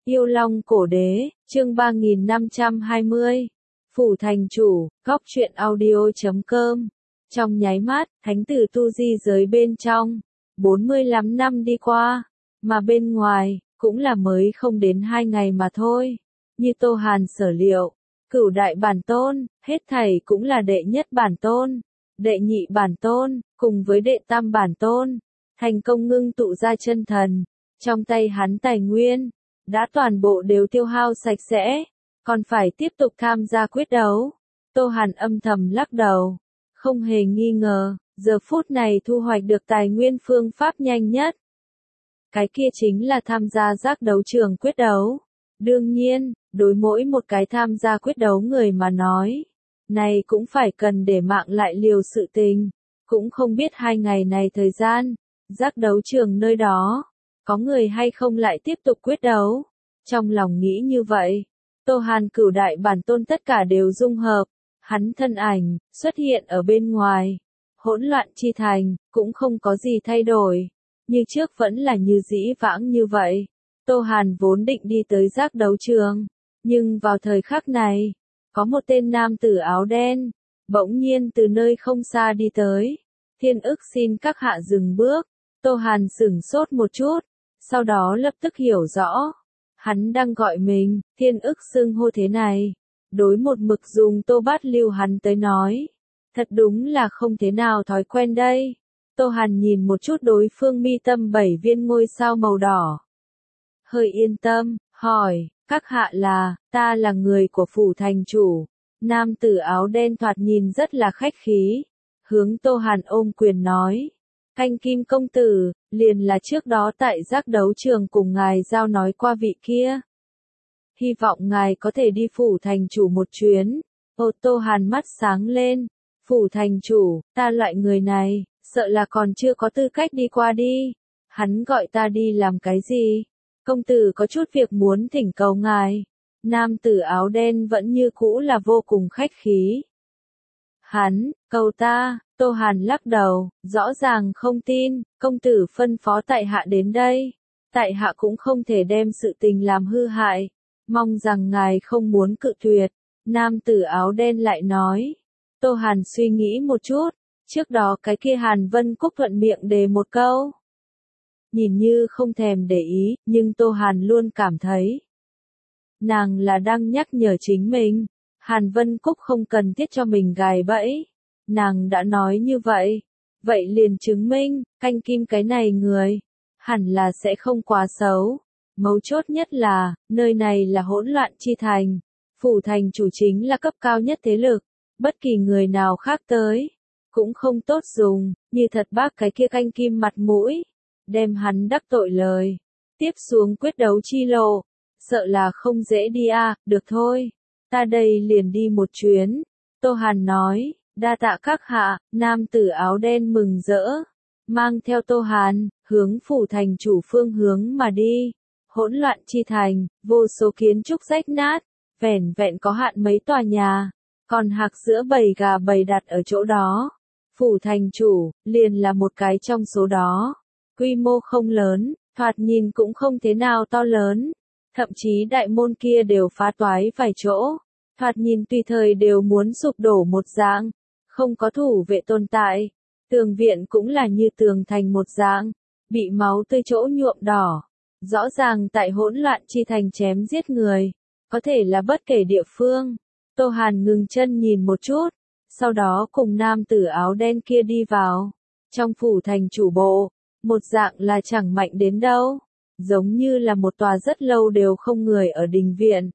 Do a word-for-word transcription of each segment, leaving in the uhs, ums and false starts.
Yêu Long Cổ Đế, chương ba nghìn năm trăm hai mươi. Phủ thành chủ, góc truyện audio chấm com. Trong nháy mắt, thánh tử tu di giới bên trong, bốn mươi lăm năm đi qua, mà bên ngoài, cũng là mới không đến hai ngày mà thôi. Như Tô Hàn sở liệu, cửu đại bản tôn, hết thảy cũng là đệ nhất bản tôn, đệ nhị bản tôn, cùng với đệ tam bản tôn, thành công ngưng tụ ra chân thần. Trong tay hắn tài nguyên, đã toàn bộ đều tiêu hao sạch sẽ, còn phải tiếp tục tham gia quyết đấu. Tô Hàn âm thầm lắc đầu, không hề nghi ngờ, giờ phút này thu hoạch được tài nguyên phương pháp nhanh nhất. Cái kia chính là tham gia giác đấu trường quyết đấu. Đương nhiên, đối mỗi một cái tham gia quyết đấu người mà nói, này cũng phải cần để mạng lại liều sự tình. Cũng không biết hai ngày này thời gian, giác đấu trường nơi đó, có người hay không lại tiếp tục quyết đấu. Trong lòng nghĩ như vậy, Tô Hàn cửu đại bản tôn tất cả đều dung hợp, hắn thân ảnh, xuất hiện ở bên ngoài. Hỗn loạn chi thành, cũng không có gì thay đổi, như trước vẫn là như dĩ vãng như vậy. Tô Hàn vốn định đi tới giác đấu trường, nhưng vào thời khắc này, có một tên nam tử áo đen, bỗng nhiên từ nơi không xa đi tới. Thiên ức xin các hạ dừng bước. Tô Hàn sửng sốt một chút, sau đó lập tức hiểu rõ. Hắn đang gọi mình, thiên ức xưng hô thế này. Đối một mực dùng Tô Bát Lưu hắn tới nói. Thật đúng là không thế nào thói quen đây. Tô Hàn nhìn một chút đối phương mi tâm bảy viên ngôi sao màu đỏ. Hơi yên tâm, hỏi, các hạ là, ta là người của phủ thành chủ. Nam tử áo đen thoạt nhìn rất là khách khí. Hướng Tô Hàn ôm quyền nói. Thanh Kim công tử, liền là trước đó tại giác đấu trường cùng ngài giao nói qua vị kia. Hy vọng ngài có thể đi phủ thành chủ một chuyến. Ô Tô Hàn mắt sáng lên. Phủ thành chủ, ta loại người này, sợ là còn chưa có tư cách đi qua đi. Hắn gọi ta đi làm cái gì? Công tử có chút việc muốn thỉnh cầu ngài. Nam tử áo đen vẫn như cũ là vô cùng khách khí. Hắn, cầu ta, Tô Hàn lắc đầu, rõ ràng không tin, công tử phân phó tại hạ đến đây. Tại hạ cũng không thể đem sự tình làm hư hại, mong rằng ngài không muốn cự tuyệt. Nam tử áo đen lại nói. Tô Hàn suy nghĩ một chút, trước đó cái kia Hàn Vân Cúc thuận miệng đề một câu. Nhìn như không thèm để ý, nhưng Tô Hàn luôn cảm thấy. Nàng là đang nhắc nhở chính mình. Hàn Vân Cúc không cần thiết cho mình gài bẫy. Nàng đã nói như vậy. Vậy liền chứng minh, canh kim cái này người, hẳn là sẽ không quá xấu. Mấu chốt nhất là, nơi này là hỗn loạn chi thành. Phủ thành chủ chính là cấp cao nhất thế lực. Bất kỳ người nào khác tới, cũng không tốt dùng, như thật bác cái kia canh kim mặt mũi. Đem hắn đắc tội lời. Tiếp xuống quyết đấu chi lộ. Sợ là không dễ đi à, được thôi. Ta đây liền đi một chuyến. Tô Hàn nói, đa tạ các hạ. Nam tử áo đen mừng rỡ. Mang theo Tô Hàn, hướng phủ thành chủ phương hướng mà đi. Hỗn loạn chi thành, vô số kiến trúc rách nát. Vẻn vẹn có hạn mấy tòa nhà. Còn hạc giữa bầy gà bầy đặt ở chỗ đó. Phủ thành chủ, liền là một cái trong số đó. Quy mô không lớn, thoạt nhìn cũng không thế nào to lớn. Thậm chí đại môn kia đều phá toái vài chỗ. Thoạt nhìn tùy thời đều muốn sụp đổ một dạng. Không có thủ vệ tồn tại. Tường viện cũng là như tường thành một dạng. Bị máu tươi chỗ nhuộm đỏ. Rõ ràng tại hỗn loạn chi thành chém giết người. Có thể là bất kể địa phương. Tô Hàn ngừng chân nhìn một chút. Sau đó cùng nam tử áo đen kia đi vào. Trong phủ thành chủ bộ. Một dạng là chẳng mạnh đến đâu. Giống như là một tòa rất lâu đều không người ở đình viện.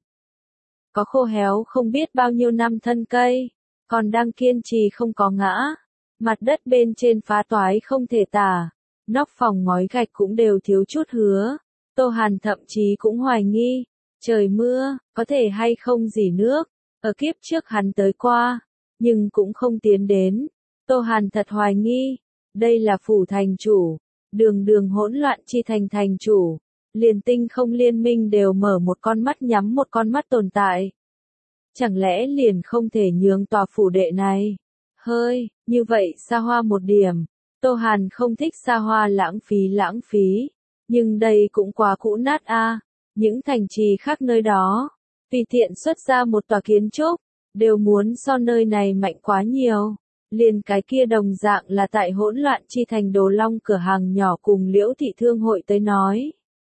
Có khô héo không biết bao nhiêu năm thân cây. Còn đang kiên trì không có ngã. Mặt đất bên trên phá toái không thể tả. Nóc phòng ngói gạch cũng đều thiếu chút hứa. Tô Hàn thậm chí cũng hoài nghi. Trời mưa, có thể hay không dỉ nước. Ở kiếp trước hắn tới qua. Nhưng cũng không tiến đến. Tô Hàn thật hoài nghi. Đây là phủ thành chủ. Đường đường hỗn loạn chi thành thành chủ. Liền tinh không liên minh đều mở một con mắt nhắm một con mắt tồn tại. Chẳng lẽ liền không thể nhường tòa phủ đệ này? Hơi, như vậy xa hoa một điểm. Tô Hàn không thích xa hoa lãng phí lãng phí. Nhưng đây cũng quá cũ nát a. Những thành trì khác nơi đó, tùy tiện xuất ra một tòa kiến trúc, đều muốn so nơi này mạnh quá nhiều. Liền cái kia đồng dạng là tại hỗn loạn chi thành Đồ Long cửa hàng nhỏ cùng Liễu thị thương hội tới nói.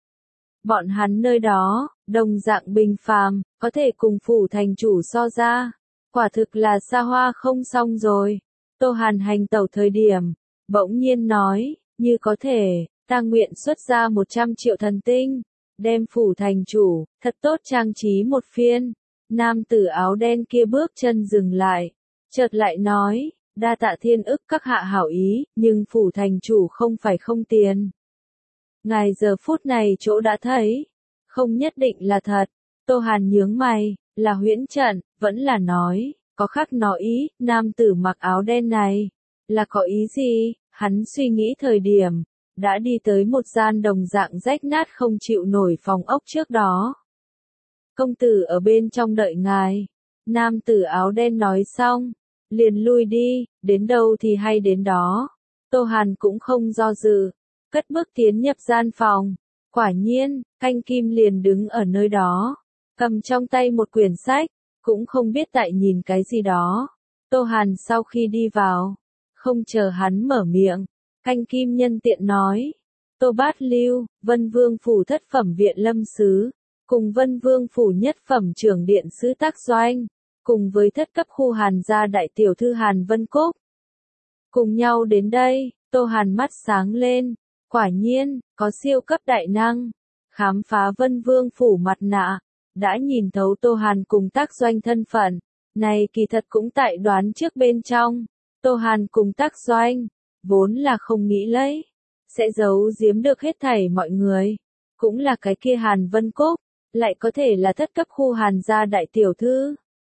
Bọn hắn nơi đó, đồng dạng bình phàm, có thể cùng phủ thành chủ so ra. Quả thực là xa hoa không xong rồi. Tô Hàn hành tẩu thời điểm, bỗng nhiên nói, như có thể, ta nguyện xuất ra một trăm triệu thần tinh, đem phủ thành chủ, thật tốt trang trí một phiên. Nam tử áo đen kia bước chân dừng lại, chợt lại nói, đa tạ thiên ức các hạ hảo ý, nhưng phủ thành chủ không phải không tiền. Ngài giờ phút này chỗ đã thấy, không nhất định là thật. Tô Hàn nhướng mày, là huyễn trận, vẫn là nói, có khác nói ý, nam tử mặc áo đen này, là có ý gì? Hắn suy nghĩ thời điểm, đã đi tới một gian đồng dạng rách nát không chịu nổi phòng ốc trước đó. Công tử ở bên trong đợi ngài. Nam tử áo đen nói xong, liền lui đi, đến đâu thì hay đến đó. Tô Hàn cũng không do dự, cất bước tiến nhập gian phòng. Quả nhiên, Canh Kim liền đứng ở nơi đó, cầm trong tay một quyển sách, cũng không biết tại nhìn cái gì đó. Tô Hàn sau khi đi vào, không chờ hắn mở miệng, Canh Kim nhân tiện nói, Tô Bát Lưu, Vân Vương phủ thất phẩm viện lâm sứ, cùng Vân Vương phủ nhất phẩm trưởng điện sứ Tác Doanh, cùng với thất cấp khu Hàn gia đại tiểu thư Hàn Vân Cúc. Cùng nhau đến đây, Tô Hàn mắt sáng lên, quả nhiên, có siêu cấp đại năng, khám phá Vân Vương phủ mặt nạ, đã nhìn thấu Tô Hàn cùng Tác Doanh thân phận, này kỳ thật cũng tại đoán trước bên trong. Tô Hàn cùng Tác Doanh, vốn là không nghĩ lấy, sẽ giấu giếm được hết thảy mọi người, cũng là cái kia Hàn Vân Cúc, lại có thể là thất cấp khu Hàn gia đại tiểu thư.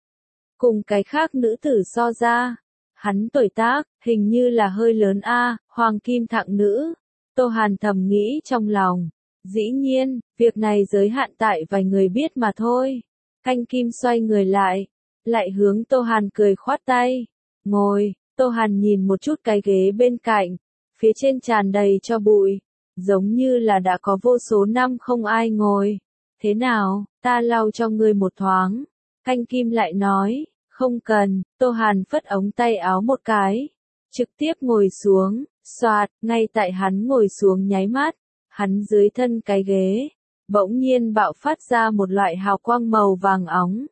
Cùng cái khác nữ tử so ra, hắn tuổi tác, hình như là hơi lớn a, hoàng kim thạng nữ. Tô Hàn thầm nghĩ trong lòng, dĩ nhiên, việc này giới hạn tại vài người biết mà thôi. Canh Kim xoay người lại, lại hướng Tô Hàn cười khoát tay, ngồi. Tô Hàn nhìn một chút cái ghế bên cạnh, phía trên tràn đầy cho bụi, giống như là đã có vô số năm không ai ngồi. Thế nào, ta lau cho ngươi một thoáng. Canh Kim lại nói, không cần. Tô Hàn phất ống tay áo một cái, trực tiếp ngồi xuống, xoạt, ngay tại hắn ngồi xuống nháy mắt, hắn dưới thân cái ghế, bỗng nhiên bạo phát ra một loại hào quang màu vàng óng.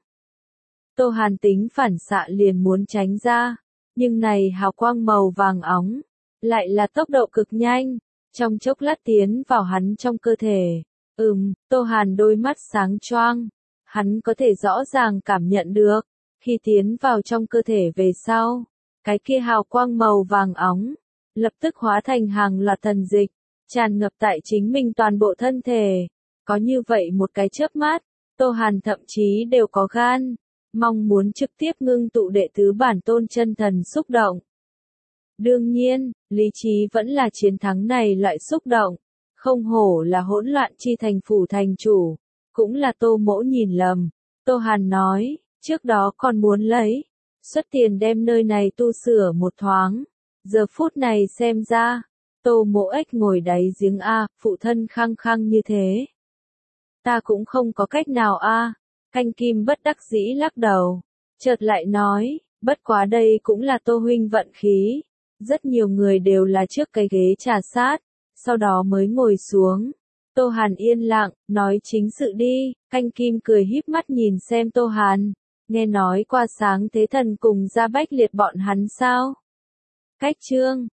Tô Hàn tính phản xạ liền muốn tránh ra, nhưng này hào quang màu vàng óng, lại là tốc độ cực nhanh, trong chốc lát tiến vào hắn trong cơ thể. Ừm, Tô Hàn đôi mắt sáng choang, hắn có thể rõ ràng cảm nhận được, khi tiến vào trong cơ thể về sau, cái kia hào quang màu vàng óng, lập tức hóa thành hàng loạt thần dịch, tràn ngập tại chính mình toàn bộ thân thể. Có như vậy một cái chớp mắt, Tô Hàn thậm chí đều có gan, mong muốn trực tiếp ngưng tụ đệ tứ bản tôn chân thần xúc động. Đương nhiên, lý trí vẫn là chiến thắng này loại xúc động, không hổ là hỗn loạn chi thành phủ thành chủ, cũng là Tô Mỗ nhìn lầm. Tô Hàn nói, trước đó còn muốn lấy, xuất tiền đem nơi này tu sửa một thoáng, giờ phút này xem ra, Tô Mỗ ếch ngồi đáy giếng a, phụ thân khăng khăng như thế. Ta cũng không có cách nào a. Canh Kim bất đắc dĩ lắc đầu, chợt lại nói, bất quá đây cũng là Tô huynh vận khí, rất nhiều người đều là trước cái ghế trà sát, sau đó mới ngồi xuống. Tô Hàn yên lặng, nói chính sự đi. Canh Kim cười híp mắt nhìn xem Tô Hàn, nghe nói qua sáng thế thần cùng Gia Bách Liệt bọn hắn sao? Cách chương